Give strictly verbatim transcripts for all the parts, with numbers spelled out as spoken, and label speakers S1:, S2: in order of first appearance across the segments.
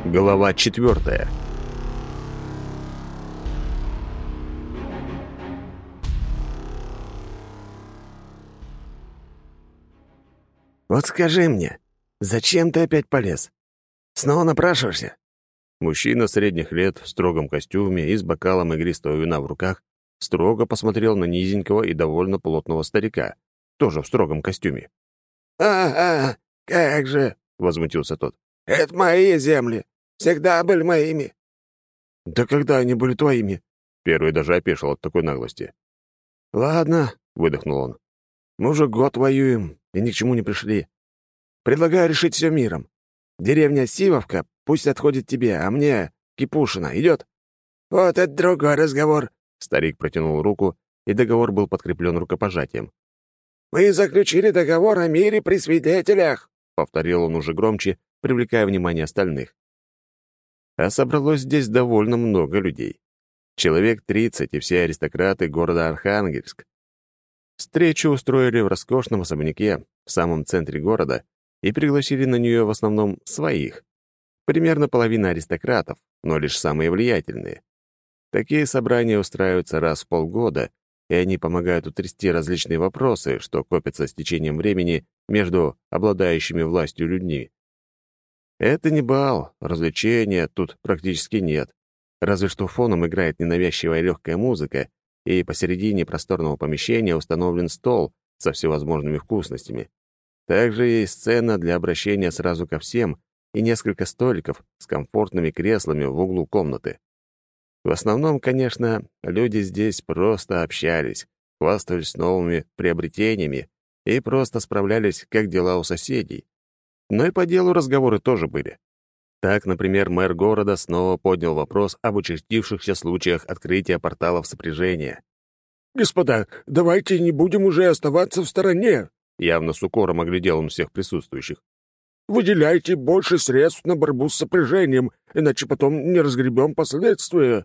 S1: Глава четвертая.
S2: «Вот скажи мне, зачем ты опять полез? Снова напрашиваешься?»
S1: Мужчина средних лет в строгом костюме и с бокалом игристого вина в руках строго посмотрел на низенького и довольно плотного старика, тоже в строгом костюме.
S2: «А, а, как же!» — возмутился тот. «Это мои земли. Всегда были моими».
S1: «Да когда они были твоими?» Первый даже опешил от такой наглости.
S2: «Ладно», — выдохнул он. «Мы уже год воюем и ни к чему не пришли. Предлагаю решить все миром. Деревня Сивовка пусть отходит тебе, а мне Кипушина. Идет?» «Вот это другой разговор», — старик протянул руку, и договор был подкреплен рукопожатием. «Мы заключили договор о мире при свидетелях», — повторил он уже громче, привлекая внимание остальных. А собралось здесь довольно много людей. Человек тридцать, и все аристократы города Архангельск. Встречу устроили в роскошном особняке в самом центре города и пригласили на нее в основном своих. Примерно половина аристократов, но лишь самые влиятельные. Такие собрания устраиваются раз в полгода, и они помогают утрясти различные вопросы, что копятся с течением времени между обладающими властью людьми. Это не бал, развлечения тут практически нет, разве что фоном играет ненавязчивая легкая музыка, и посередине просторного помещения установлен стол со всевозможными вкусностями. Также есть сцена для обращения сразу ко всем и несколько столиков с комфортными креслами в углу комнаты. В основном, конечно, люди здесь просто общались, хвастались новыми приобретениями и просто справлялись, как дела у соседей. Но и по делу разговоры тоже были. Так, например, мэр города снова поднял вопрос об участившихся случаях открытия порталов сопряжения. «Господа, давайте не будем уже оставаться в стороне»,
S1: явно с укором оглядел он всех присутствующих.
S2: «Выделяйте больше средств на борьбу с сопряжением, иначе потом не разгребем последствия».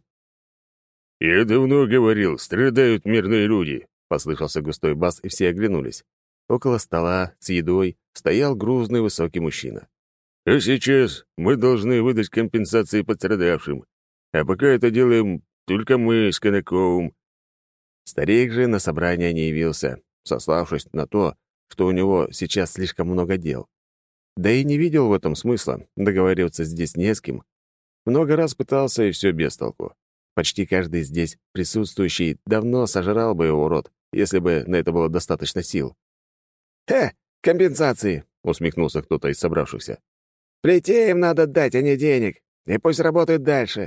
S1: «Я давно говорил, страдают мирные люди», — послышался густой бас, и все оглянулись. Около стола с едой стоял грузный высокий мужчина. «А сейчас мы должны выдать компенсации пострадавшим, а пока это делаем только мы с Конаковым». Старик же на собрание не явился, сославшись на то, что у него сейчас слишком много дел. Да и не видел в этом смысла, договариваться здесь не с кем. Много раз пытался, и все без толку. Почти каждый здесь присутствующий давно сожрал бы его рот, если бы на это было достаточно сил.
S2: «Хе, компенсации!» — усмехнулся кто-то из собравшихся. «Плетей им надо дать, а не денег, и пусть работают дальше».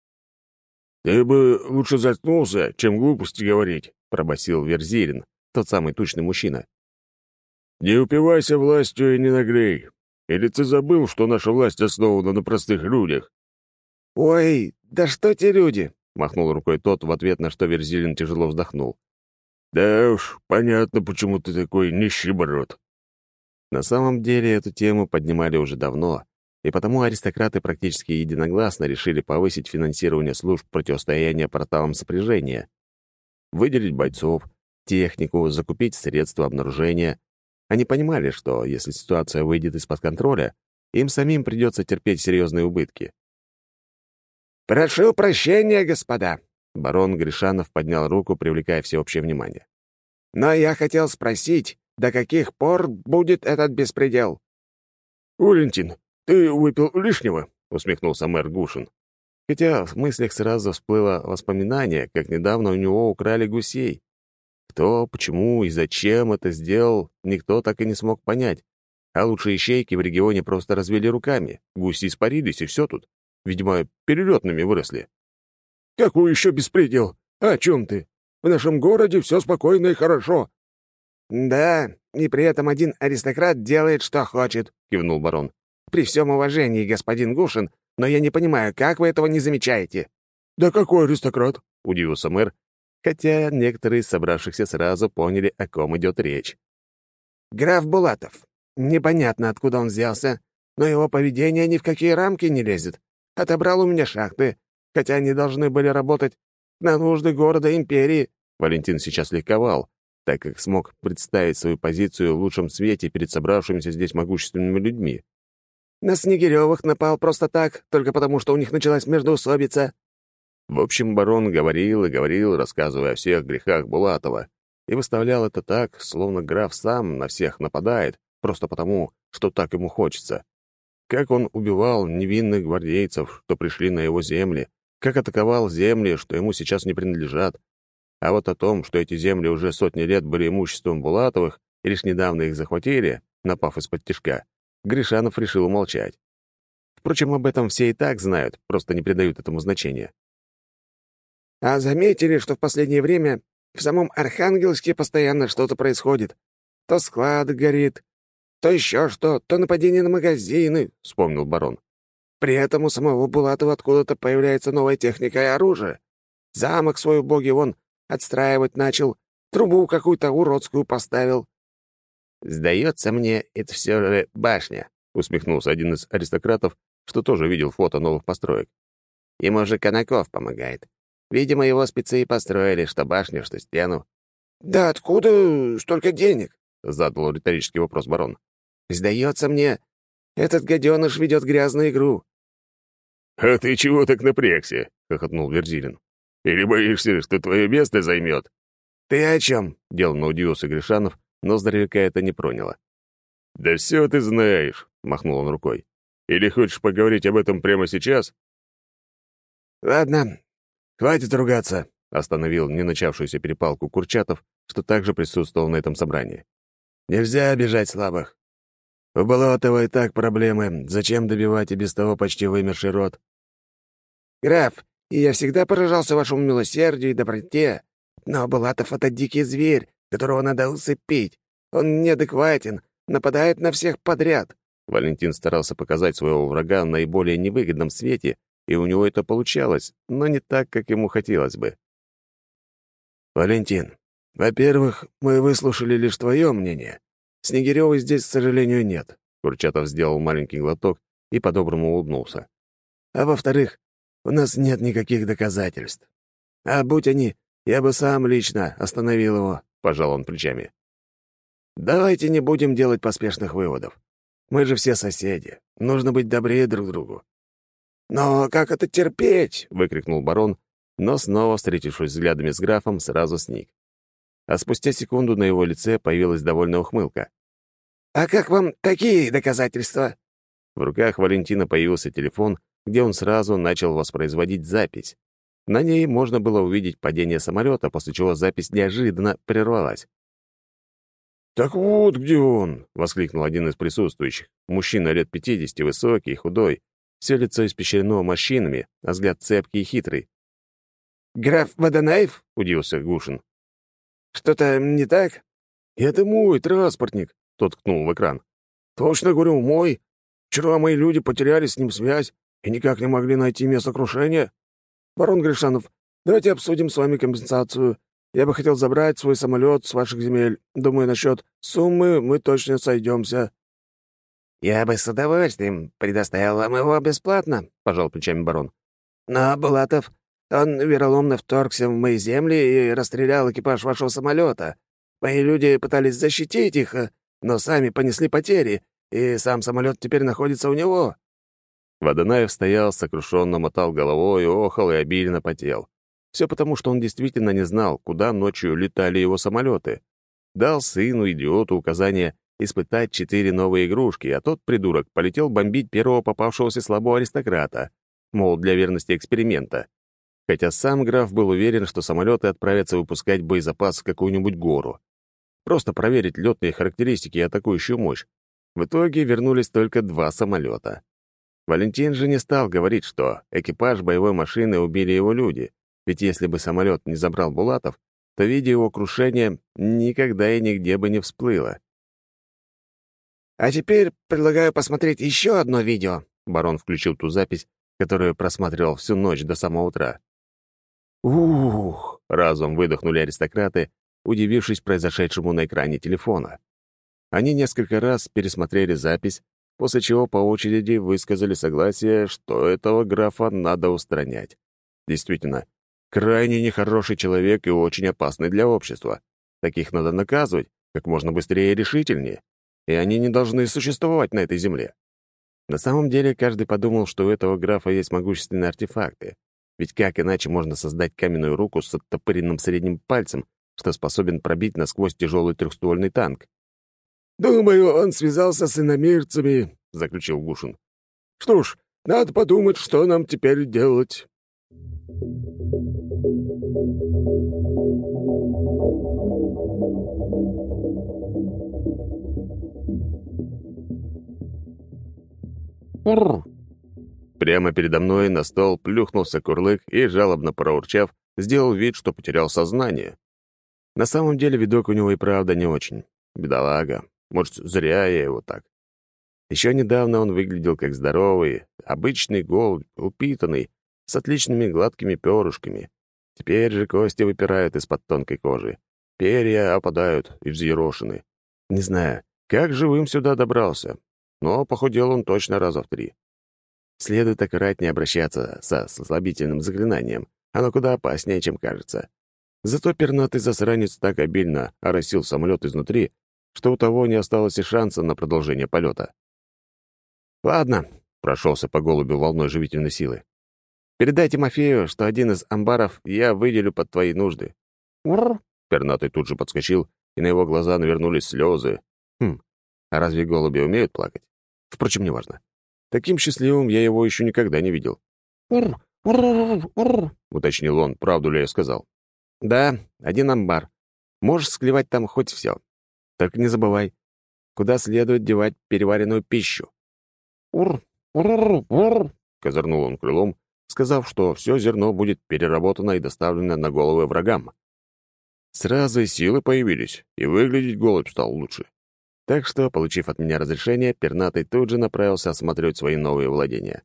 S1: «Ты бы лучше заткнулся, чем глупости говорить», — пробасил Верзилин, тот самый тучный мужчина. «Не упивайся властью и не наглей. Или ты забыл, что наша власть основана на простых людях?»
S2: «Ой, да что те люди!»
S1: — махнул рукой тот, в ответ на что Верзилин тяжело вздохнул. «Да уж, понятно, почему ты такой нищеброд». На самом деле эту тему поднимали уже давно, и потому аристократы практически единогласно решили повысить финансирование служб противостояния порталам сопряжения, выделить бойцов, технику, закупить средства обнаружения. Они понимали, что если ситуация выйдет из-под контроля, им самим придется терпеть серьезные убытки.
S2: «Прошу прощения, господа», —
S1: барон Гришанов поднял руку, привлекая всеобщее внимание.
S2: «но я хотел спросить, до каких пор будет этот беспредел?»
S1: «Валентин, ты выпил лишнего?» — усмехнулся мэр Гушин. Хотя в мыслях сразу всплыло воспоминание, как недавно у него украли гусей. Кто, почему и зачем это сделал, никто так и не смог понять. А лучшие ищейки в регионе просто развели руками. Гуси испарились, и все тут. Видимо, перелетными выросли.
S2: «Какой еще беспредел? О чем ты? В нашем городе все спокойно и хорошо». «Да, и при этом один аристократ делает, что хочет», — кивнул барон. «При всем уважении, господин Гушин, но я не понимаю, как вы этого не замечаете?»
S1: «Да какой аристократ?» — удивился мэр, хотя некоторые из собравшихся сразу поняли, о ком идет речь.
S2: «Граф Булатов. Непонятно, откуда он взялся, но его поведение ни в какие рамки не лезет. Отобрал у меня шахты, хотя они должны были работать на нужды города империи».
S1: Валентин сейчас ликовал, так как смог представить свою позицию в лучшем свете перед собравшимися здесь могущественными людьми.
S2: На Снегирёвых напал просто так, только потому, что у них началась междоусобица».
S1: В общем, барон говорил и говорил, рассказывая о всех грехах Булатова, и выставлял это так, словно граф сам на всех нападает, просто потому, что так ему хочется. Как он убивал невинных гвардейцев, что пришли на его земли, как атаковал земли, что ему сейчас не принадлежат. А вот о том, что эти земли уже сотни лет были имуществом Булатовых, и лишь недавно их захватили, напав из-под тишка, Гришанов решил умолчать. Впрочем, об этом все и так знают, просто не придают этому значения.
S2: «А заметили, что в последнее время в самом Архангельске постоянно что-то происходит? То склад горит, то еще что, то нападение на магазины», — вспомнил барон. «При этом у самого Булатова откуда-то появляется новая техника и оружие. Замок свой убогий он отстраивать начал, трубу какую-то уродскую поставил».
S1: «Сдается мне, это все же башня», — усмехнулся один из аристократов, что тоже видел фото новых построек. «Ему же Конаков помогает. Видимо, его спецы и построили, что башню, что стену».
S2: «Да откуда столько денег?»
S1: — задал риторический вопрос барон.
S2: «Сдается мне, этот гаденыш ведет грязную игру».
S1: «А ты чего так напрягся?» — хохотнул Верзилин. «Или боишься, что твое место займет?»
S2: «Ты о чем?»
S1: — деланно удивился Гришанов, но здоровяка это не проняло. «Да все ты знаешь», — махнул он рукой. «Или хочешь поговорить об этом прямо сейчас?»
S2: «Ладно, хватит ругаться»,
S1: — остановил не начавшуюся перепалку Курчатов, что также присутствовал на этом собрании.
S2: «Нельзя обижать слабых. У Болотова и так проблемы. Зачем добивать и без того почти вымерший род?» «Граф, и я всегда поражался вашему милосердию и доброте. Но Булатов — это дикий зверь, которого надо усыпить. Он неадекватен, нападает на всех подряд».
S1: Валентин старался показать своего врага в наиболее невыгодном свете, и у него это получалось, но не так, как ему хотелось бы.
S2: «Валентин, во-первых, мы выслушали лишь твое мнение. Снегирёва здесь, к сожалению, нет».
S1: Курчатов сделал маленький глоток и по-доброму улыбнулся.
S2: «А во-вторых, у нас нет никаких доказательств. А будь они, я бы сам лично остановил его», — пожал он плечами. «Давайте не будем делать поспешных выводов. Мы же все соседи. Нужно быть добрее друг другу». «Но как это терпеть?» — выкрикнул барон, но снова, встретившись взглядами с графом, сразу сник. А спустя секунду на его лице появилась довольная ухмылка. «А как вам такие доказательства?» В руках Валентина появился телефон, где он сразу начал воспроизводить запись. На ней можно было увидеть падение самолета, после чего запись неожиданно прервалась. «Так вот где он!» —
S1: воскликнул один из присутствующих. Мужчина лет пятидесяти, высокий, худой, все лицо испещрено морщинами, а взгляд цепкий и хитрый.
S2: «Граф Водонаев?» — удивился Гушин. «Что-то не так?»
S1: «Это мой транспортник», — тот ткнул в экран.
S2: «Точно говорю, мой. Вчера мои люди потеряли с ним связь и никак не могли найти место крушения. Барон Гришанов, давайте обсудим с вами компенсацию. Я бы хотел забрать свой самолет с ваших земель. Думаю, насчет суммы мы точно сойдемся».
S3: «Я бы с удовольствием предоставил вам его бесплатно», — пожал плечами барон.
S2: «Но Булатов, он вероломно вторгся в мои земли и расстрелял экипаж вашего самолета. Мои люди пытались защитить их, но сами понесли потери, и сам самолет теперь находится у него».
S1: Водонаев стоял, сокрушенно мотал головой, охал и обильно потел. Все потому, что он действительно не знал, куда ночью летали его самолеты. Дал сыну, идиоту, указание испытать четыре новые игрушки, а тот придурок полетел бомбить первого попавшегося слабого аристократа, мол, для верности эксперимента. Хотя сам граф был уверен, что самолеты отправятся выпускать боезапас в какую-нибудь гору. Просто проверить летные характеристики и атакующую мощь. В итоге вернулись только два самолета. Валентин же не стал говорить, что экипаж боевой машины убили его люди, ведь если бы самолет не забрал Булатов, то видео его крушения никогда и нигде бы не всплыло.
S2: «А теперь предлагаю посмотреть еще одно видео»,
S1: — барон включил ту запись, которую просматривал всю ночь до самого утра.
S2: «Ух!»
S1: — разом выдохнули аристократы, удивившись произошедшему на экране телефона. Они несколько раз пересмотрели запись, после чего по очереди высказали согласие, что этого графа надо устранять. Действительно, крайне нехороший человек и очень опасный для общества. Таких надо наказывать как можно быстрее и решительнее, и они не должны существовать на этой земле. На самом деле, каждый подумал, что у этого графа есть могущественные артефакты. Ведь как иначе можно создать каменную руку с оттопыренным средним пальцем, что способен пробить насквозь тяжелый трехствольный танк?
S2: «Думаю, он связался с иномирцами», — заключил Гушин. «Что ж, надо подумать, что нам теперь делать».
S1: Прямо передо мной на стол плюхнулся Курлык и, жалобно проурчав, сделал вид, что потерял сознание. На самом деле видок у него и правда не очень. Бедолага. Может, зря я его так. Еще недавно он выглядел как здоровый, обычный голубь, упитанный, с отличными гладкими перышками. Теперь же кости выпирают из-под тонкой кожи. Перья опадают и взъерошены. Не знаю, как живым сюда добрался, но похудел он точно раза в три. Следует аккуратнее обращаться со слабительным заклинанием. Оно куда опаснее, чем кажется. Зато пернатый засранец так обильно оросил самолет изнутри, что у того не осталось и шанса на продолжение полета. «Ладно», — прошелся по голубю волной живительной силы. «Передай Тимофею, что один из амбаров я выделю под твои нужды». «Ур!» — пернатый тут же подскочил, и на его глаза навернулись слезы. Хм, а разве голуби умеют плакать? Впрочем, неважно. Таким счастливым я его еще никогда не видел. «Ур! Ур! Ур!» — уточнил он, правду ли я сказал. «Да, один амбар. Можешь склевать там хоть все. Только не забывай, куда следует девать переваренную пищу». «Ур! Ур! Ур!» — козырнул он крылом, сказав, что все зерно будет переработано и доставлено на головы врагам. Сразу и силы появились, и выглядеть голубь стал лучше. Так что, получив от меня разрешение, пернатый тут же направился осматривать свои новые владения.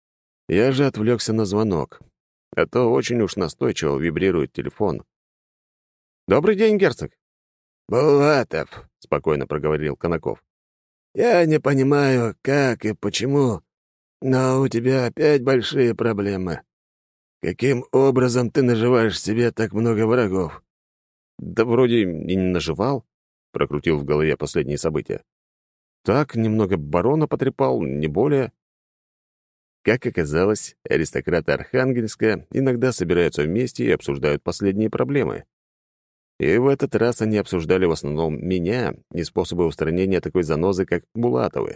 S1: Я же отвлекся на звонок, а то очень уж настойчиво вибрирует телефон. «Добрый день, герцог!»
S2: «Булатов»,
S1: — спокойно проговорил Конаков.
S2: «я не понимаю, как и почему, но у тебя опять большие проблемы. Каким образом ты наживаешь себе так много врагов?»
S1: «Да вроде и не наживал», — прокрутил в голове последние события. «Так, немного барона потрепал, не более». Как оказалось, аристократы Архангельска иногда собираются вместе и обсуждают последние проблемы. И в этот раз они обсуждали в основном меня и способы устранения такой занозы, как Булатовы.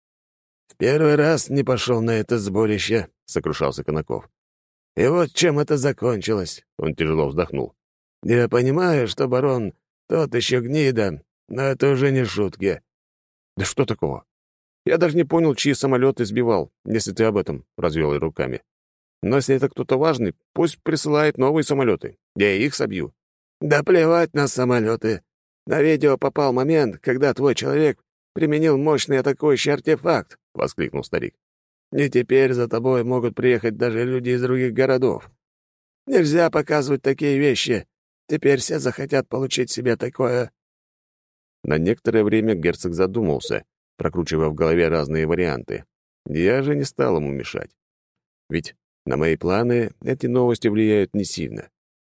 S2: «В первый раз не пошел на это сборище», — сокрушался Конаков. «И вот чем это закончилось», — он тяжело вздохнул. «Я понимаю, что барон тот еще гнида, но это уже не шутки».
S1: «Да что такого? Я даже не понял, чьи самолеты сбивал, если ты об этом», — развел я руками. «Но если это кто-то важный, пусть присылает новые самолеты. Я их собью».
S2: «Да плевать на самолеты. На видео попал момент, когда твой человек применил мощный атакующий артефакт», — воскликнул старик. «И теперь за тобой могут приехать даже люди из других городов. Нельзя показывать такие вещи. Теперь все захотят получить себе такое».
S1: На некоторое время герцог задумался, прокручивая в голове разные варианты. Я же не стал ему мешать. Ведь на мои планы эти новости влияют не сильно.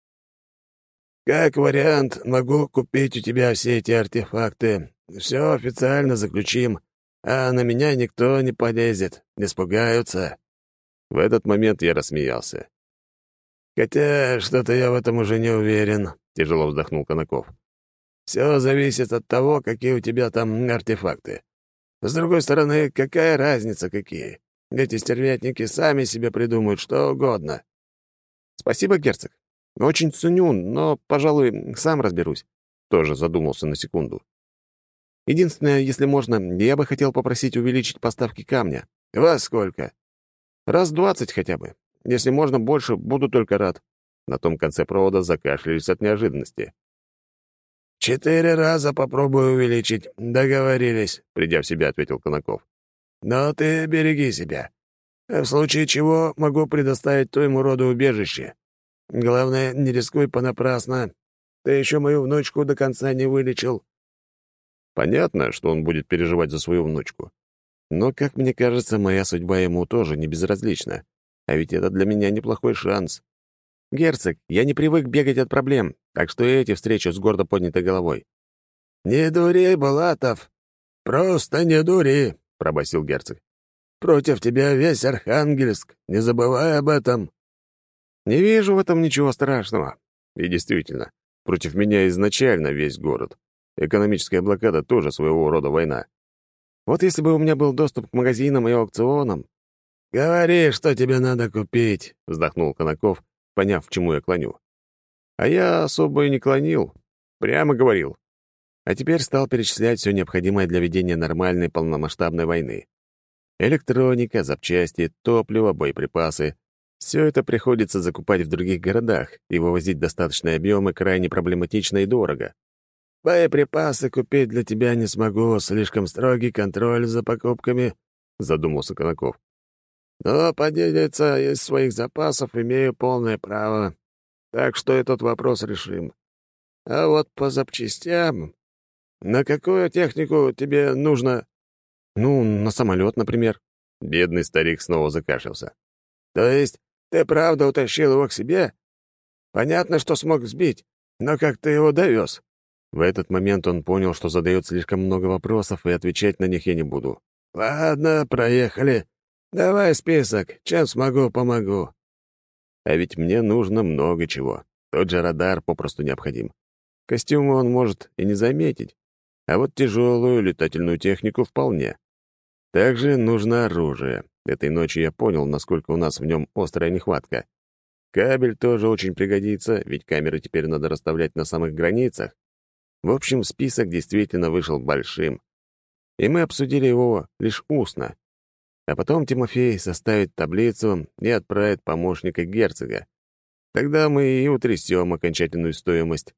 S2: «Как вариант, могу купить у тебя все эти артефакты. Все официально заключим, а на меня никто не полезет, не испугаются».
S1: В этот момент я рассмеялся.
S2: «Хотя что-то я в этом уже не уверен», — тяжело вздохнул Конаков. «Все зависит от того, какие у тебя там артефакты. С другой стороны, какая разница, какие? Эти стервятники сами себе придумают что угодно».
S1: «Спасибо, герцог. Очень ценю, но, пожалуй, сам разберусь». Тоже задумался на секунду. «Единственное, если можно, я бы хотел попросить увеличить поставки камня».
S2: «Во сколько?»
S1: «Раз двадцать хотя бы. Если можно больше, буду только рад». На том конце провода закашлялись от неожиданности.
S2: «Четыре раза попробую увеличить. Договорились», — придя в себя, ответил Конаков. «Но ты береги себя. В случае чего могу предоставить твоему роду убежище. Главное, не рискуй понапрасно. Ты еще мою внучку до конца не вылечил».
S1: Понятно, что он будет переживать за свою внучку. Но, как мне кажется, моя судьба ему тоже не безразлична. А ведь это для меня неплохой шанс. «Герцог, я не привык бегать от проблем, так что и эти встречу с гордо поднятой головой».
S2: «Не дури, Булатов. Просто не дури», — пробасил герцог. Против тебя весь Архангельск. Не забывай об этом».
S1: Не вижу в этом ничего страшного. И действительно, против меня изначально весь город. Экономическая блокада тоже своего рода война. Вот если бы у меня был доступ к магазинам и аукционам...
S2: «Говори, что тебе надо купить»,
S1: — вздохнул Конаков, поняв, к чему я клоню. А я особо и не клонил. Прямо говорил. А теперь стал перечислять все необходимое для ведения нормальной полномасштабной войны. Электроника, запчасти, топливо, боеприпасы. Все это приходится закупать в других городах, и вывозить достаточные объемы крайне проблематично и дорого.
S2: «Боеприпасы купить для тебя не смогу, слишком строгий контроль за покупками», — задумался Конаков. «Но поделиться из своих запасов имею полное право, так что этот вопрос решим. А вот по запчастям... На какую технику тебе нужно...»
S1: Ну, на самолет, например. Бедный старик снова закашлялся.
S2: «То есть ты правда утащил его к себе? Понятно, что смог сбить, но как ты его довез?»
S1: В этот момент он понял, что задает слишком много вопросов, и отвечать на них я не буду.
S2: «Ладно, проехали. Давай список. Чем смогу, помогу».
S1: А ведь мне нужно много чего. Тот же радар попросту необходим. Костюмы он может и не заметить, а вот тяжелую летательную технику вполне. Также нужно оружие. Этой ночью я понял, насколько у нас в нем острая нехватка. Кабель тоже очень пригодится, ведь камеры теперь надо расставлять на самых границах. В общем, список действительно вышел большим. И мы обсудили его лишь устно. А потом Тимофей составит таблицу и отправит помощника герцога. Тогда мы и утрясем окончательную стоимость.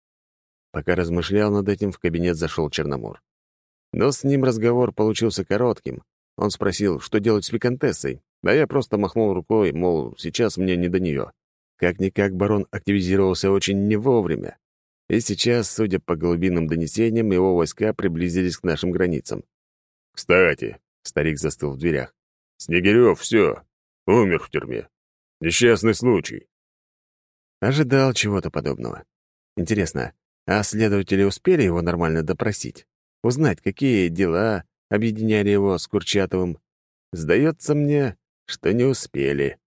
S1: Пока размышлял над этим, в кабинет зашел Черномор. Но с ним разговор получился коротким. Он спросил, что делать с виконтессой, а я просто махнул рукой, мол, сейчас мне не до нее. Как-никак барон активизировался очень не вовремя. И сейчас, судя по голубиным донесениям, его войска приблизились к нашим границам. «Кстати», — старик застыл в дверях, — «Снегирёв, все, умер в тюрьме. Несчастный случай». Ожидал чего-то подобного. Интересно, а следователи успели его нормально допросить? Узнать, какие дела объединяли его с Курчатовым? Сдается мне, что не успели.